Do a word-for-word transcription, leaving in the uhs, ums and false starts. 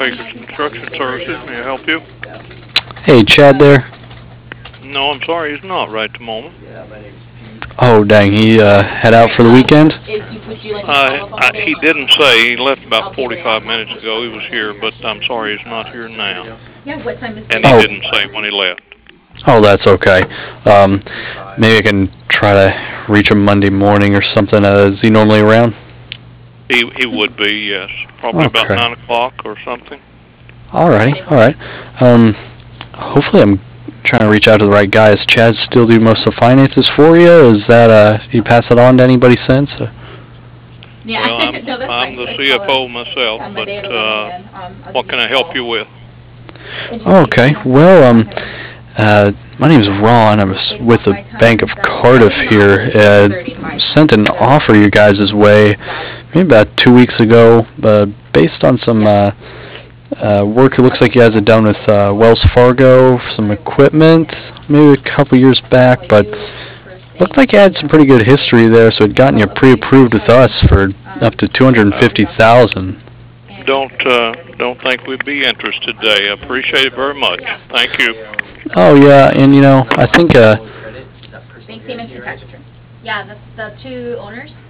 Baker's Construction Services. May I help you? Hey, Chad there. No, I'm sorry, he's not right at the moment. Oh, dang, he uh, head out for the weekend? Uh, I, he didn't say. He left about forty-five minutes ago. He was here, but I'm sorry he's not here now. And he Oh. didn't say when he left. Oh, that's okay. Um, maybe I can try to reach him Monday morning or something. Uh, is he normally around? He he would be, yes. Probably about Okay. nine o'clock or something. Alrighty, alright. Um, hopefully I'm trying to reach out to the right guy. Does Chad still do most of the finances for you? Is that, uh, you pass it on to anybody since? Or? Yeah, Well, I'm, no, that's I'm fine. the That's C F O all. myself, On but Monday at eleven uh, a m, um, I'll what give can you I a help call. you with? Okay, well, um, uh, my name is Ron. I was with the Bank of Cardiff here. Uh, sent an offer you guys' way maybe about two weeks ago, uh, based on some uh, uh, work. It looks like you guys had done with uh, Wells Fargo, some equipment, maybe a couple years back, but looked like you had some pretty good history there, so it gotten you pre-approved with us for up to two hundred fifty thousand dollars. Don't uh, don't think we'd be interested today. I appreciate it very much. Thank you. Oh yeah, and you know, I think uh, Bank statements and tax returns. Yeah, the, the two owners